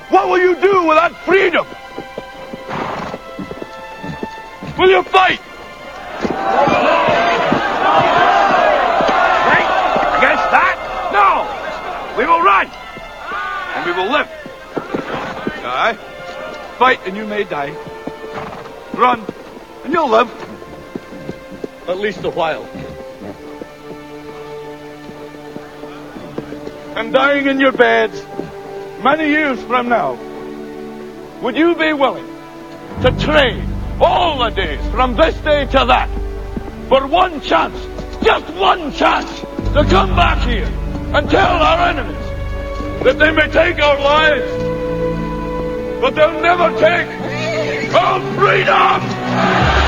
What will you do without freedom? Will you fight? Fight against that? No! We will run! And we will live. Aye. Fight and you may die. Run and you'll live. At least a while. And dying in your beds many years from now, would you be willing to trade all the days from this day to that for one chance, just one chance, to come back here and tell our enemies that they may take our lives, but they'll never take our freedom!